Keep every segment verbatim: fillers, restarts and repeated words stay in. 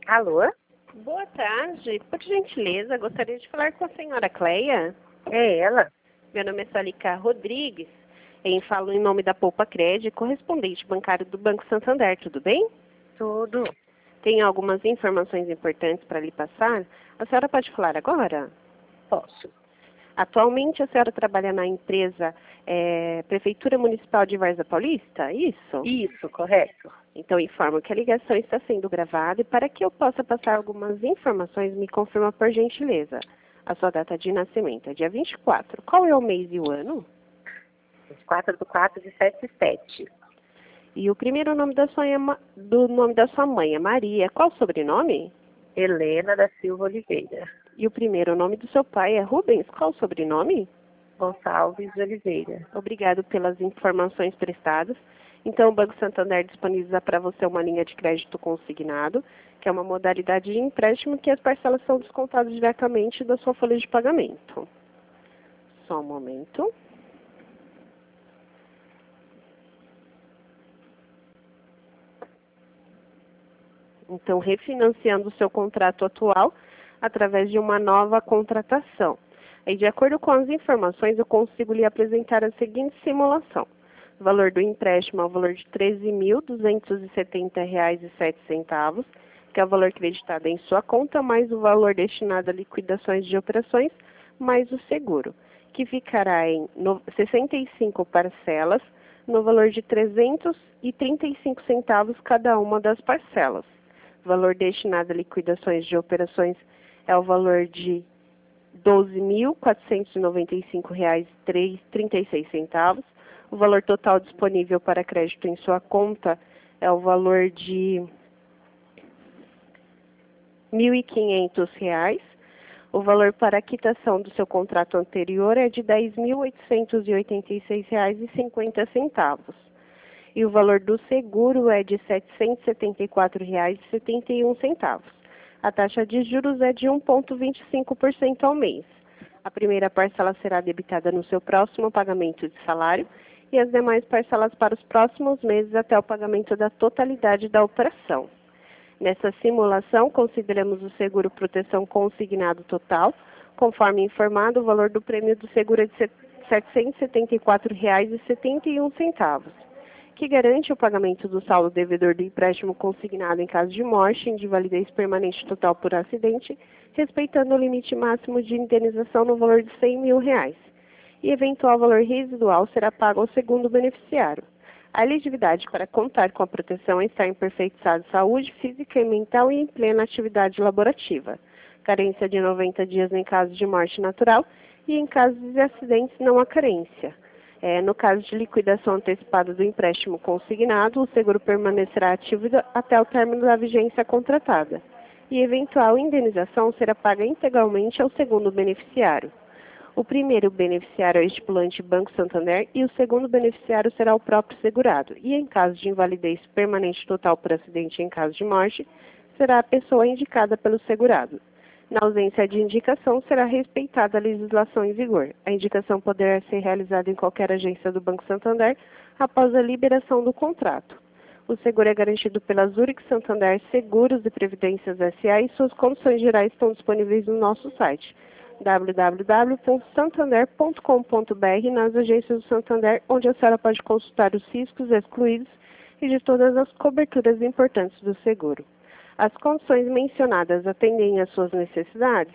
Alô? Boa tarde. Por gentileza, gostaria de falar com a senhora Cleia. É ela? Meu nome é Salica Rodrigues. Eu falo em nome da Poupa Crédito, correspondente bancário do Banco Santander. Tudo bem? Tudo. Tenho algumas informações importantes para lhe passar. A senhora pode falar agora? Posso. Atualmente a senhora trabalha na empresa é, Prefeitura Municipal de Várzea Paulista? Isso? Isso, correto. Então informo que a ligação está sendo gravada e para que eu possa passar algumas informações, me confirma por gentileza. A sua data de nascimento é dia vinte e quatro. Qual é o mês e o ano? vinte e quatro do quatro de setenta e sete. E o primeiro nome da sua, do nome da sua mãe é Maria. Qual o sobrenome? Helena da Silva Oliveira. E o primeiro nome do seu pai é Rubens. Qual o sobrenome? Gonçalves de Oliveira. Obrigado pelas informações prestadas. Então, o Banco Santander disponibiliza para você uma linha de crédito consignado, que é uma modalidade de empréstimo que as parcelas são descontadas diretamente da sua folha de pagamento. Só um momento. Então, refinanciando o seu contrato atual através de uma nova contratação. Aí, de acordo com as informações, eu consigo lhe apresentar a seguinte simulação. O valor do empréstimo é o valor de treze mil duzentos e setenta reais e sete centavos, que é o valor creditado em sua conta, mais o valor destinado a liquidações de operações, mais o seguro, que ficará em sessenta e cinco parcelas, no valor de trezentos e trinta e cinco centavos cada uma das parcelas. O valor destinado a liquidações de operações é o valor de doze mil quatrocentos e noventa e cinco reais e trinta e seis centavos. O valor total disponível para crédito em sua conta é o valor de mil e quinhentos reais. O valor para a quitação do seu contrato anterior é de dez mil oitocentos e oitenta e seis reais e cinquenta centavos. E o valor do seguro é de setecentos e setenta e quatro reais e setenta e um centavos. A taxa de juros é de um vírgula vinte e cinco por cento ao mês. A primeira parcela será debitada no seu próximo pagamento de salário e as demais parcelas para os próximos meses até o pagamento da totalidade da operação. Nessa simulação, consideramos o seguro proteção consignado total. Conforme informado, o valor do prêmio do seguro é de setecentos e setenta e quatro reais e setenta e um centavos. Que garante o pagamento do saldo devedor do empréstimo consignado em caso de morte, de invalidez permanente total por acidente, respeitando o limite máximo de indenização no valor de cem mil reais. E eventual valor residual será pago ao segundo beneficiário. A elegibilidade para contar com a proteção é estar em perfeito estado de saúde física e mental e em plena atividade laborativa. Carência de noventa dias em caso de morte natural e em caso de acidentes não há carência. É, no caso de liquidação antecipada do empréstimo consignado, o seguro permanecerá ativo até o término da vigência contratada. E eventual indenização será paga integralmente ao segundo beneficiário. O primeiro beneficiário é o estipulante Banco Santander e o segundo beneficiário será o próprio segurado. E em caso de invalidez permanente total por acidente e em caso de morte, será a pessoa indicada pelo segurado. Na ausência de indicação, será respeitada a legislação em vigor. A indicação poderá ser realizada em qualquer agência do Banco Santander após a liberação do contrato. O seguro é garantido pela Zurich Santander Seguros e Previdências S A e suas condições gerais estão disponíveis no nosso site w w w ponto santander ponto com ponto b r nas agências do Santander, onde a senhora pode consultar os riscos excluídos e de todas as coberturas importantes do seguro. As condições mencionadas atendem às suas necessidades?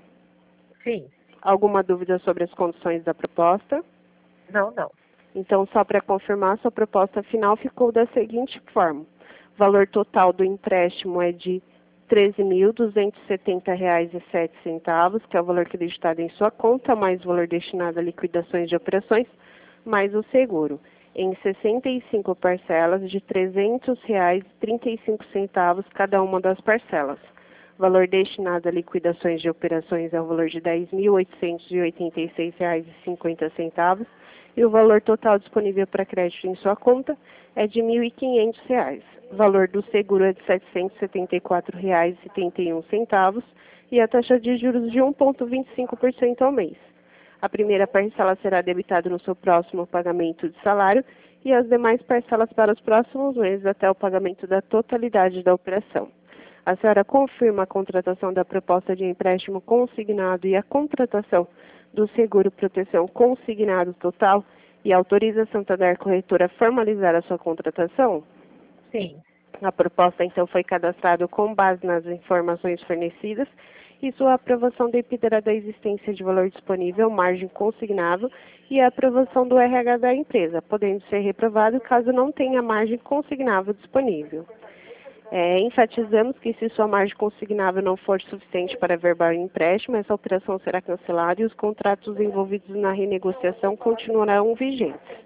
Sim. Alguma dúvida sobre as condições da proposta? Não, não. Então, só para confirmar, sua proposta final ficou da seguinte forma. O valor total do empréstimo é de treze mil duzentos e setenta reais e sete centavos, que é o valor creditado em sua conta, mais o valor destinado a liquidações de operações, mais o seguro, em sessenta e cinco parcelas de trezentos reais e trinta e cinco centavos cada uma das parcelas. O valor destinado a liquidações de operações é o valor de dez mil oitocentos e oitenta e seis reais e cinquenta centavos e o valor total disponível para crédito em sua conta é de mil e quinhentos reais. O valor do seguro é de setecentos e setenta e quatro reais e setenta e um centavos e a taxa de juros de um vírgula vinte e cinco por cento ao mês. A primeira parcela será debitada no seu próximo pagamento de salário e as demais parcelas para os próximos meses até o pagamento da totalidade da operação. A senhora confirma a contratação da proposta de empréstimo consignado e a contratação do seguro proteção consignado total e autoriza a Santander Corretora a formalizar a sua contratação? Sim. A proposta, então, foi cadastrada com base nas informações fornecidas e sua aprovação dependerá da existência de valor disponível, margem consignável e a aprovação do R H da empresa, podendo ser reprovado caso não tenha margem consignável disponível. É, enfatizamos que se sua margem consignável não for suficiente para averbar o empréstimo, essa operação será cancelada e os contratos envolvidos na renegociação continuarão vigentes.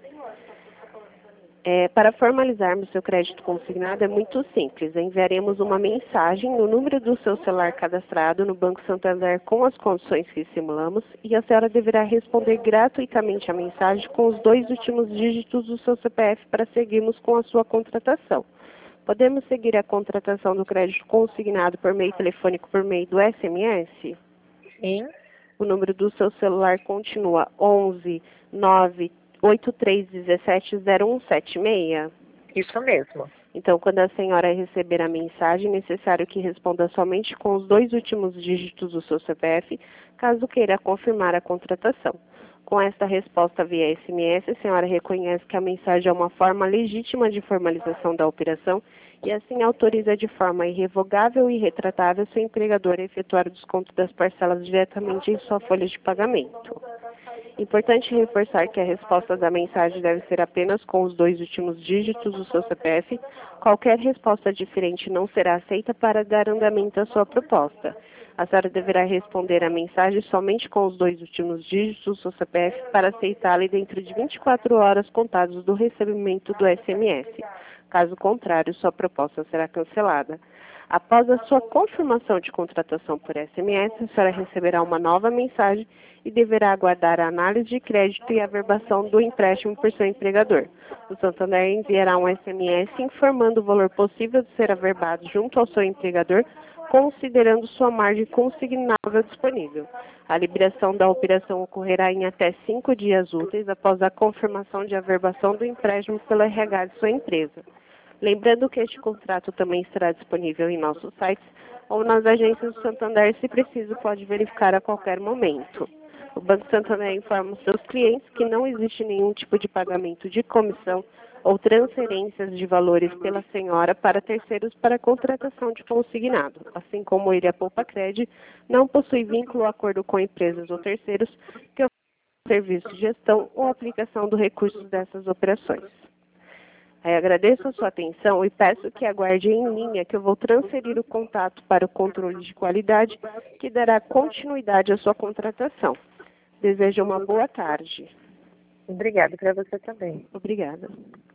É, para formalizarmos seu crédito consignado é muito simples. Enviaremos uma mensagem no número do seu celular cadastrado no Banco Santander com as condições que simulamos e a senhora deverá responder gratuitamente a mensagem com os dois últimos dígitos do seu C P F para seguirmos com a sua contratação. Podemos seguir a contratação do crédito consignado por meio telefônico por meio do S M S? Sim. O número do seu celular continua onze nove oito três um sete zero um sete seis? Isso mesmo. Então, quando a senhora receber a mensagem, é necessário que responda somente com os dois últimos dígitos do seu C P F, caso queira confirmar a contratação. Com esta resposta via S M S, a senhora reconhece que a mensagem é uma forma legítima de formalização da operação e assim autoriza de forma irrevogável e retratável seu empregador a efetuar o desconto das parcelas diretamente em sua folha de pagamento. Importante reforçar que a resposta da mensagem deve ser apenas com os dois últimos dígitos do seu C P F. Qualquer resposta diferente não será aceita para dar andamento à sua proposta. A senhora deverá responder a mensagem somente com os dois últimos dígitos do seu C P F para aceitá-la dentro de vinte e quatro horas contadas do recebimento do S M S. Caso contrário, sua proposta será cancelada. Após a sua confirmação de contratação por S M S, a senhora receberá uma nova mensagem e deverá aguardar a análise de crédito e a averbação do empréstimo por seu empregador. O Santander enviará um S M S informando o valor possível de ser averbado junto ao seu empregador, considerando sua margem consignável disponível. A liberação da operação ocorrerá em até cinco dias úteis após a confirmação de averbação do empréstimo pelo R H de sua empresa. Lembrando que este contrato também estará disponível em nossos sites ou nas agências do Santander, se preciso, pode verificar a qualquer momento. O Banco Santander informa os seus clientes que não existe nenhum tipo de pagamento de comissão ou transferências de valores pela senhora para terceiros para contratação de consignado, assim como ele, a Poupa-Cred, não possui vínculo ou acordo com empresas ou terceiros que oferecem serviço de gestão ou aplicação do recurso dessas operações. Aí agradeço a sua atenção e peço que aguarde em linha que eu vou transferir o contato para o controle de qualidade que dará continuidade à sua contratação. Desejo uma boa tarde. Obrigada para você também. Obrigada.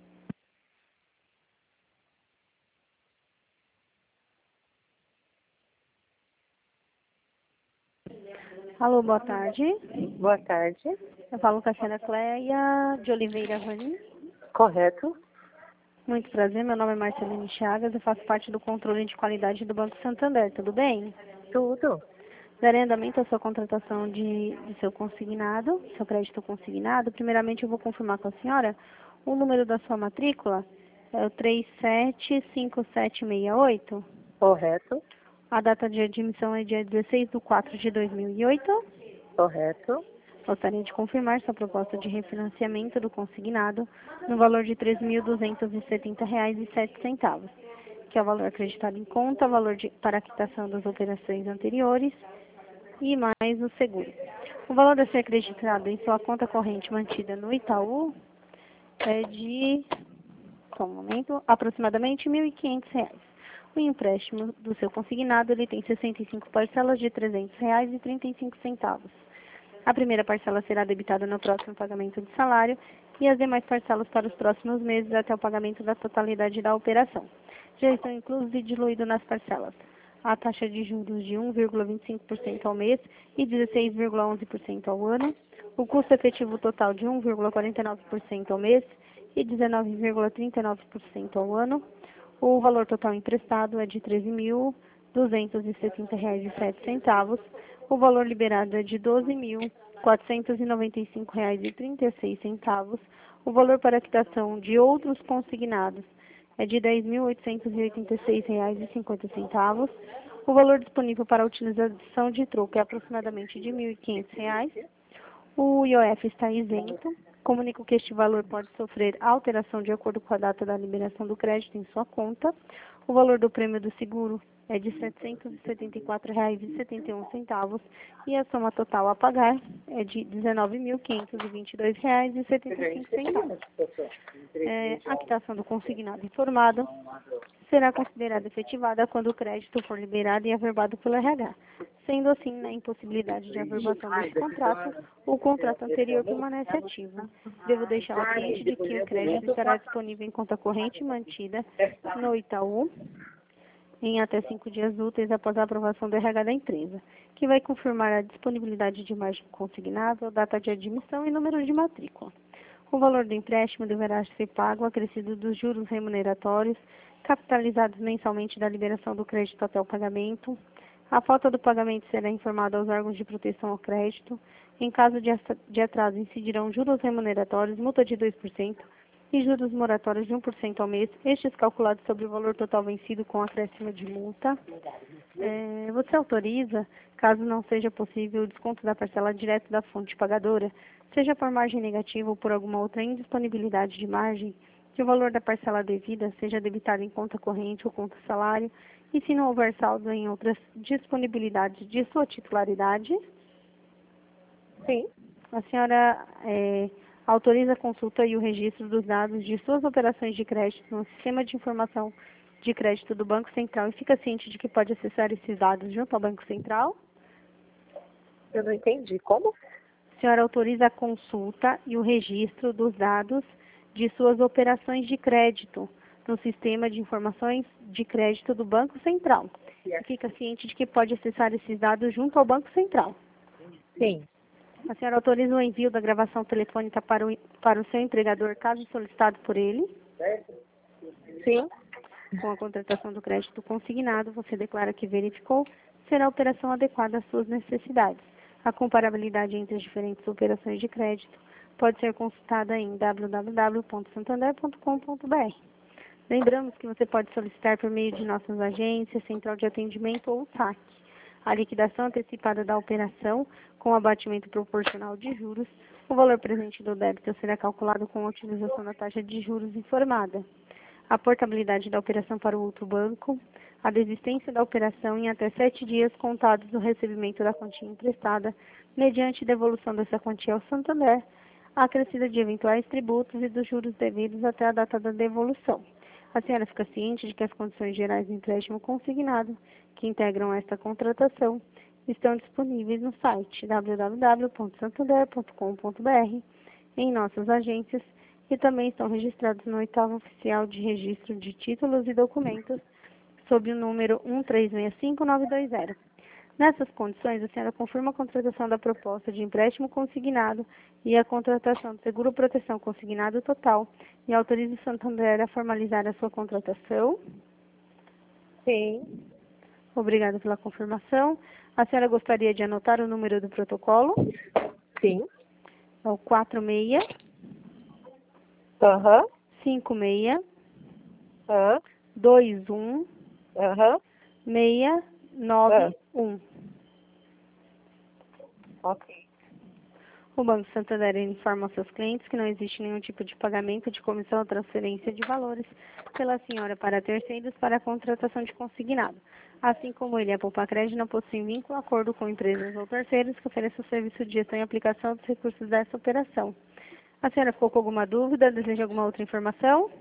Alô, boa tarde. Boa tarde. Eu falo com a senhora Cleia de Oliveira Rani. Correto. Muito prazer, meu nome é Marceline Chagas, eu faço parte do controle de qualidade do Banco Santander, tudo bem? Tudo. Darei andamento à sua contratação de, de seu consignado, seu crédito consignado. Primeiramente, eu vou confirmar com a senhora o número da sua matrícula, é o três sete cinco sete seis oito. Correto. A data de admissão é dia dezesseis de quatro de dois mil e oito. Correto. Gostaria de confirmar sua proposta de refinanciamento do consignado no valor de três mil duzentos e setenta reais e sete centavos, que é o valor acreditado em conta, valor de, para a quitação das operações anteriores e mais o seguro. O valor a ser acreditado em sua conta corrente mantida no Itaú é de, só um momento, aproximadamente mil e quinhentos reais. O empréstimo do seu consignado ele tem sessenta e cinco parcelas de trezentos reais e trinta e cinco centavos. A primeira parcela será debitada no próximo pagamento de salário e as demais parcelas para os próximos meses até o pagamento da totalidade da operação. Já estão inclusos e diluídos nas parcelas a taxa de juros de um vírgula vinte e cinco por cento ao mês e dezesseis vírgula onze por cento ao ano, o custo efetivo total de um vírgula quarenta e nove por cento ao mês e dezenove vírgula trinta e nove por cento ao ano. O valor total emprestado é de treze mil duzentos e setenta reais e sete centavos. O valor liberado é de doze mil quatrocentos e noventa e cinco reais e trinta e seis centavos. O valor para quitação de outros consignados é de dez mil oitocentos e oitenta e seis reais e cinquenta centavos. O valor disponível para a utilização de troco é aproximadamente de mil e quinhentos reais. O I O F está isento. Comunico que este valor pode sofrer alteração de acordo com a data da liberação do crédito em sua conta. O valor do prêmio do seguro é de setecentos e setenta e quatro reais e setenta e um centavos e a soma total a pagar é de dezenove mil quinhentos e vinte e dois reais e setenta e cinco centavos. É, a quitação do consignado informado será considerada efetivada quando o crédito for liberado e averbado pelo R H. Sendo assim, na impossibilidade de averbação desse contrato, o contrato anterior permanece ativo. Devo deixar o ciente de que o crédito estará disponível em conta corrente mantida no Itaú em até cinco dias úteis após a aprovação do R H da empresa, que vai confirmar a disponibilidade de margem consignável, data de admissão e número de matrícula. O valor do empréstimo deverá ser pago acrescido dos juros remuneratórios, capitalizados mensalmente da liberação do crédito até o pagamento. A falta do pagamento será informada aos órgãos de proteção ao crédito. Em caso de atraso, incidirão juros remuneratórios, multa de dois por cento e juros moratórios de um por cento ao mês, estes calculados sobre o valor total vencido com acréscimo de multa. É, você autoriza, caso não seja possível o desconto da parcela direto da fonte pagadora, seja por margem negativa ou por alguma outra indisponibilidade de margem, que o valor da parcela devida seja debitado em conta corrente ou conta salário, e se não houver saldo em outras disponibilidades de sua titularidade. Sim. A senhora é, autoriza a consulta e o registro dos dados de suas operações de crédito no sistema de informação de crédito do Banco Central e fica ciente de que pode acessar esses dados junto ao Banco Central? Eu não entendi. Como? A senhora autoriza a consulta e o registro dos dados de suas operações de crédito no sistema de informações de crédito do Banco Central. E fica ciente de que pode acessar esses dados junto ao Banco Central. Sim. A senhora autoriza o envio da gravação telefônica para o, para o seu empregador, caso solicitado por ele? Sim. Com a contratação do crédito consignado, você declara que verificou ser a operação adequada às suas necessidades. A comparabilidade entre as diferentes operações de crédito pode ser consultada em w w w ponto santander ponto com ponto b r. Lembramos que você pode solicitar por meio de nossas agências, central de atendimento ou saque a liquidação antecipada da operação com abatimento proporcional de juros. O valor presente do débito será calculado com a utilização da taxa de juros informada. A portabilidade da operação para o outro banco, a desistência da operação em até sete dias contados do recebimento da quantia emprestada, mediante devolução dessa quantia ao Santander, a acrescida de eventuais tributos e dos juros devidos até a data da devolução. A senhora fica ciente de que as condições gerais do empréstimo consignado, que integram esta contratação, estão disponíveis no site w w w ponto santander ponto com ponto b r, em nossas agências, e também estão registrados no oitavo oficial de registro de títulos e documentos, sob o número um três seis cinco nove dois zero. Nessas condições, a senhora confirma a contratação da proposta de empréstimo consignado e a contratação do seguro proteção consignado total e autoriza o Santander a formalizar a sua contratação? Sim. Obrigada pela confirmação. A senhora gostaria de anotar o número do protocolo? Sim. É o quatro seis Aham. cinco seis Aham. dois um Aham. seis nove um. Ok. O Banco Santander informa aos seus clientes que não existe nenhum tipo de pagamento de comissão ou transferência de valores pela senhora para terceiros para a contratação de consignado. Assim como ele, a Poupa Crédito não possui vínculo ou acordo com empresas ou terceiros que ofereçam o serviço de gestão e aplicação dos recursos dessa operação. A senhora ficou com alguma dúvida? Deseja alguma outra informação?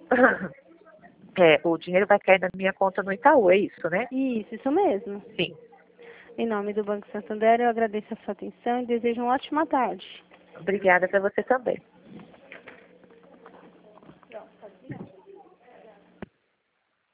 É, o dinheiro vai cair na minha conta no Itaú, é isso, né? Isso, isso mesmo. Sim. Em nome do Banco Santander, eu agradeço a sua atenção e desejo uma ótima tarde. Obrigada para você também.